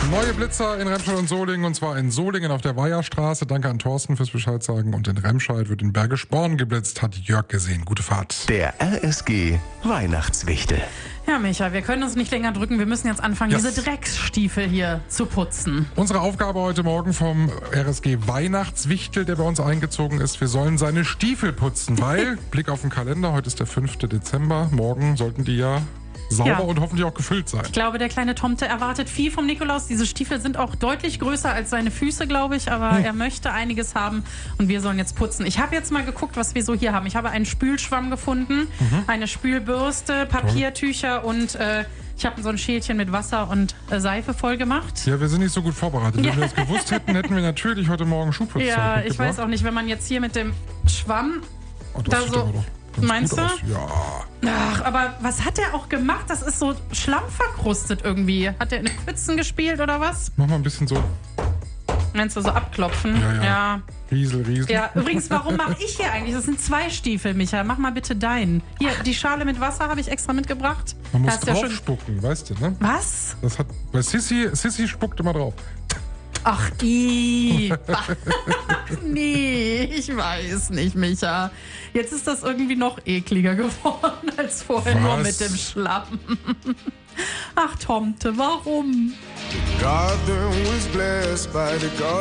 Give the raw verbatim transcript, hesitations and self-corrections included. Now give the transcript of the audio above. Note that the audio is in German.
Neue Blitzer in Remscheid und Solingen, und zwar in Solingen auf der Weiherstraße. Danke an Thorsten fürs Bescheid sagen. Und in Remscheid wird in Bergisch Born geblitzt, hat Jörg gesehen. Gute Fahrt. Der R S G Weihnachtswichtel. Ja, Micha, wir können uns nicht länger drücken. Wir müssen jetzt anfangen, Yes. diese Drecksstiefel hier zu putzen. Unsere Aufgabe heute Morgen vom R S G Weihnachtswichtel, der bei uns eingezogen ist, wir sollen seine Stiefel putzen, weil, Blick auf den Kalender, heute ist der fünfte Dezember, morgen sollten die ja sauber Ja. und hoffentlich auch gefüllt sein. Ich glaube, der kleine Tomte erwartet viel vom Nikolaus. Diese Stiefel sind auch deutlich größer als seine Füße, glaube ich. Aber Hm. er möchte einiges haben und wir sollen jetzt putzen. Ich habe jetzt mal geguckt, was wir so hier haben. Ich habe einen Spülschwamm gefunden, Mhm. eine Spülbürste, Papiertücher und äh, ich habe so ein Schälchen mit Wasser und äh, Seife voll gemacht. Ja, wir sind nicht so gut vorbereitet. Wenn wir das gewusst hätten, hätten wir natürlich heute Morgen Schuhputzzeug Ja, ich mitgebracht. weiß auch nicht, wenn man jetzt hier mit dem Schwamm Oh, da das sieht so- aber doch ganz Meinst gut du? aus. Ja. Ach, aber was hat er auch gemacht? Das ist so schlammverkrustet irgendwie. Hat er in Pfützen gespielt oder was? Mach mal ein bisschen so Meinst du so abklopfen? Ja, ja. Ja. Riesel, Riesel. Ja, übrigens, warum mache ich hier eigentlich? Das sind zwei Stiefel, Micha. Mach mal bitte deinen. Hier, die Schale mit Wasser habe ich extra mitgebracht. Man muss Hast ja drauf schon- spucken, weißt du, ne? Was? Das hat, bei Sissy, Sissy spuckt immer drauf. Ach, i. Nee, ich weiß nicht, Micha. Jetzt ist das irgendwie noch ekliger geworden als vorher, Was? nur mit dem Schlamm. Ach, Tomte, warum? Garden was blessed by the God.